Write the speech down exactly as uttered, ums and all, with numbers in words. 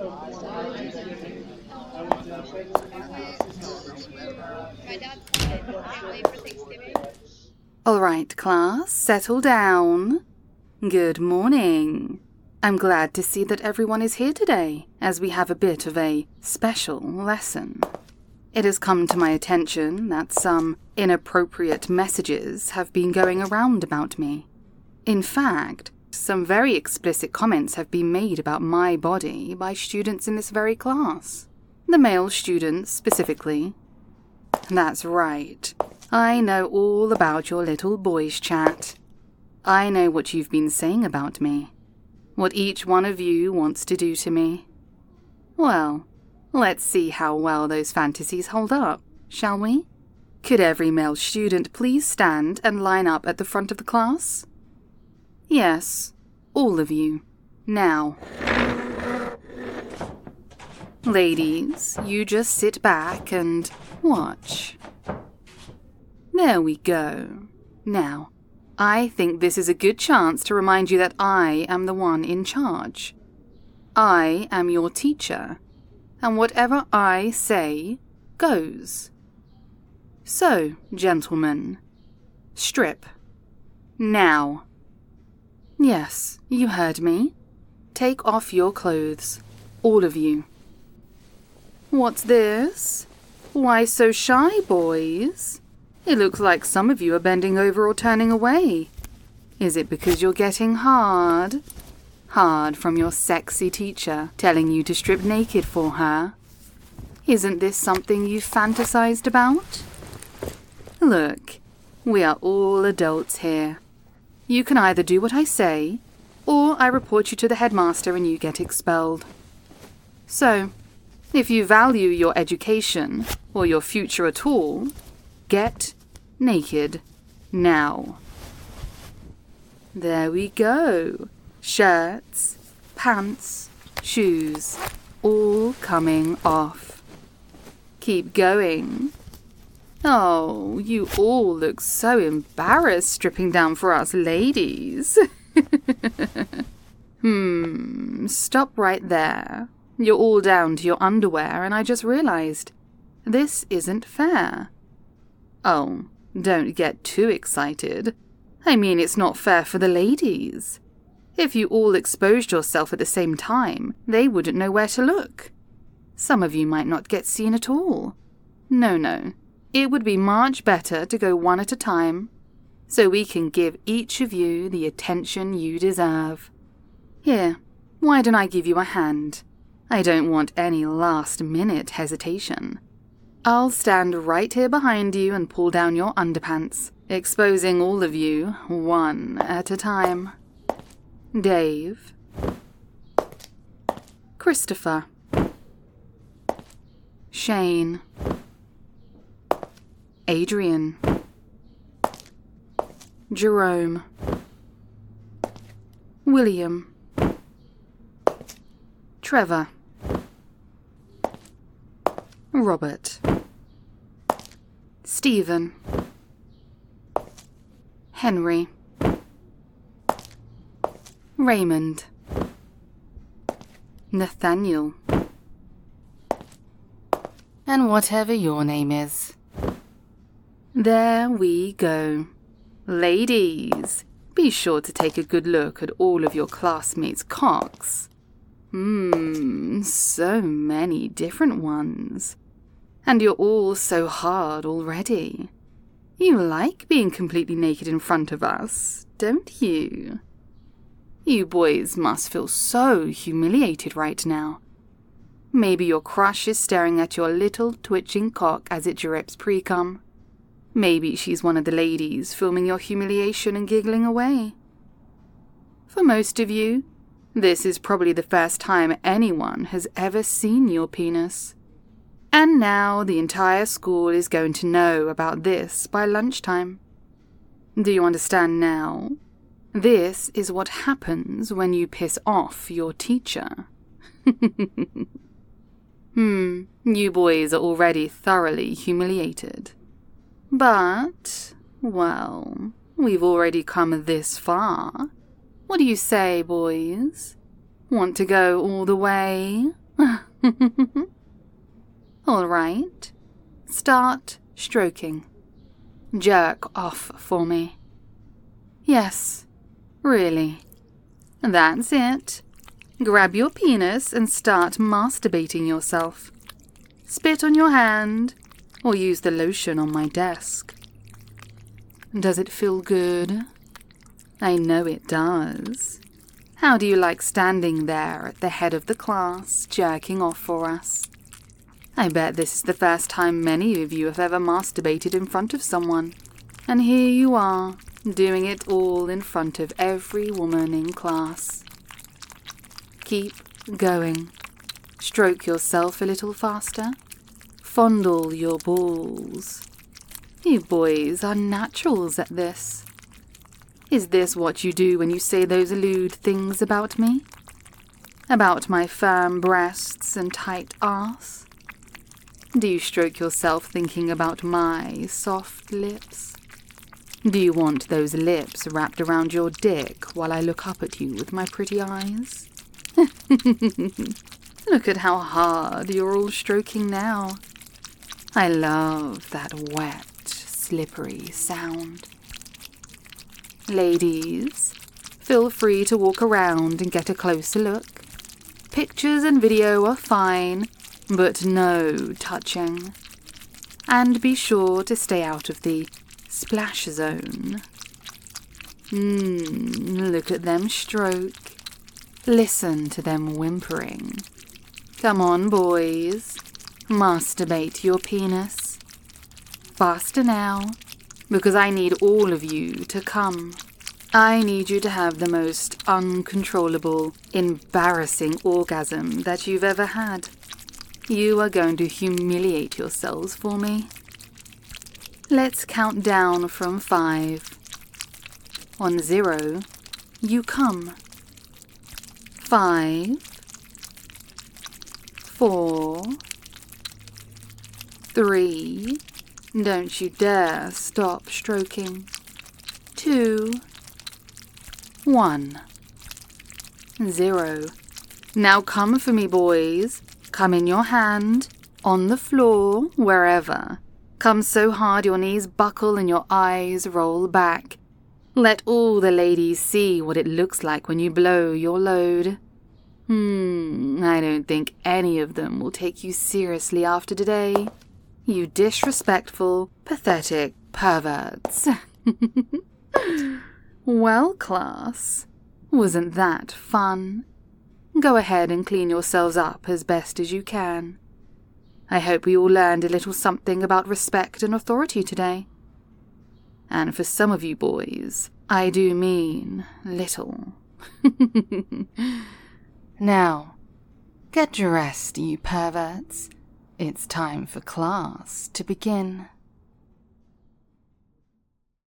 All right, class, settle down. Good morning. I'm glad to see that everyone is here today, as we have a bit of a special lesson. It has come to my attention that some inappropriate messages have been going around about me. In fact, some very explicit comments have been made about my body by students in this very class. The male students, specifically. That's right. I know all about your little boys' chat. I know what you've been saying about me. What each one of you wants to do to me. Well, let's see how well those fantasies hold up, shall we? Could every male student please stand and line up at the front of the class? Yes, all of you. Now. Ladies, you just sit back and watch. There we go. Now, I think this is a good chance to remind you that I am the one in charge. I am your teacher, and whatever I say goes. So, gentlemen, strip. Now. Yes, you heard me. Take off your clothes, all of you. What's this? Why so shy, boys? It looks like some of you are bending over or turning away. Is it because you're getting hard? Hard from your sexy teacher telling you to strip naked for her? Isn't this something you've fantasized about? Look, we are all adults here. You can either do what I say, or I report you to the headmaster and you get expelled. So, if you value your education, or your future at all, get naked now. There we go. Shirts, pants, shoes, all coming off. Keep going. Oh, you all look so embarrassed stripping down for us ladies. hmm, stop right there. You're all down to your underwear and I just realized this isn't fair. Oh, don't get too excited. I mean, it's not fair for the ladies. If you all exposed yourself at the same time, they wouldn't know where to look. Some of you might not get seen at all. No, no. It would be much better to go one at a time, so we can give each of you the attention you deserve. Here, why don't I give you a hand? I don't want any last-minute hesitation. I'll stand right here behind you and pull down your underpants, exposing all of you one at a time. Dave. Christopher. Shane. Adrian. Jerome. William. Trevor. Robert. Stephen. Henry. Raymond. Nathaniel. And whatever your name is. There we go. Ladies, be sure to take a good look at all of your classmates' cocks. Mmm, so many different ones. And you're all so hard already. You like being completely naked in front of us, don't you? You boys must feel so humiliated right now. Maybe your crush is staring at your little twitching cock as it drips pre-cum. Maybe she's one of the ladies filming your humiliation and giggling away. For most of you, this is probably the first time anyone has ever seen your penis. And now the entire school is going to know about this by lunchtime. Do you understand now? This is what happens when you piss off your teacher. hmm, you boys are already thoroughly humiliated. But, well, we've already come this far. What do you say, boys? Want to go all the way? All right. Start stroking. Jerk off for me. Yes, really. That's it. Grab your penis and start masturbating yourself. Spit on your hand, or use the lotion on my desk. Does it feel good? I know it does. How do you like standing there at the head of the class, jerking off for us? I bet this is the first time many of you have ever masturbated in front of someone. And here you are, doing it all in front of every woman in class. Keep going. Stroke yourself a little faster. Fondle your balls. You boys are naturals at this. Is this what you do when you say those lewd things about me? About my firm breasts and tight arse? Do you stroke yourself thinking about my soft lips? Do you want those lips wrapped around your dick while I look up at you with my pretty eyes? Look at how hard you're all stroking now. I love that wet, slippery sound. Ladies, feel free to walk around and get a closer look. Pictures and video are fine, but no touching. And be sure to stay out of the splash zone. Mmm, look at them stroke. Listen to them whimpering. Come on, boys. Masturbate your penis. Faster now, because I need all of you to come. I need you to have the most uncontrollable, embarrassing orgasm that you've ever had. You are going to humiliate yourselves for me. Let's count down from five. On zero, you come. Five, four, three, don't you dare stop stroking. Two, one, zero. Now come for me, boys. Come in your hand, on the floor, wherever. Come so hard your knees buckle and your eyes roll back. Let all the ladies see what it looks like when you blow your load. Hmm, I don't think any of them will take you seriously after today. You disrespectful, pathetic perverts. Well, class, wasn't that fun? Go ahead and clean yourselves up as best as you can. I hope we all learned a little something about respect and authority today. And for some of you boys, I do mean little. Now, get dressed, you perverts. It's time for class to begin.